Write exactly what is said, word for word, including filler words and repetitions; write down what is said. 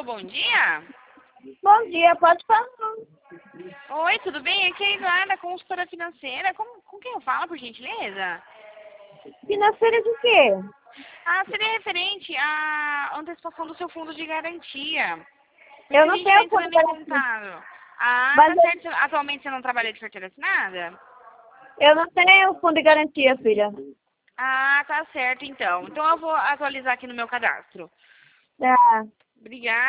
Alô, bom dia? Bom dia, pode falar. Oi, tudo bem? Aqui é a Eduarda, consultora financeira. Com, com quem eu falo, por gentileza? Financeira de quê? Ah, seria referente à antecipação do seu fundo de garantia. Por Eu isso a não gente está tenho fundo entrando de em garantia. contato. Ah, Mas tá certo. Atualmente você não trabalha de carteira assinada? eu não tenho fundo de garantia, filha. Ah, tá certo então. Então eu vou atualizar aqui no meu cadastro. Tá. Obrigada.